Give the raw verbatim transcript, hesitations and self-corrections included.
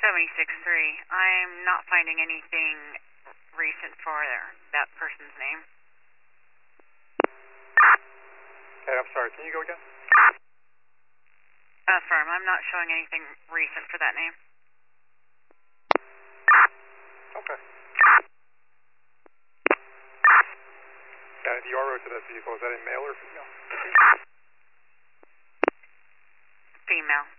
seventy-six three. I'm not finding anything recent for that person's name. Okay, I'm sorry. Can you go again? Affirm. I'm not showing anything recent for that name. Okay. And the R O to that vehicle, is that a male or female? Female.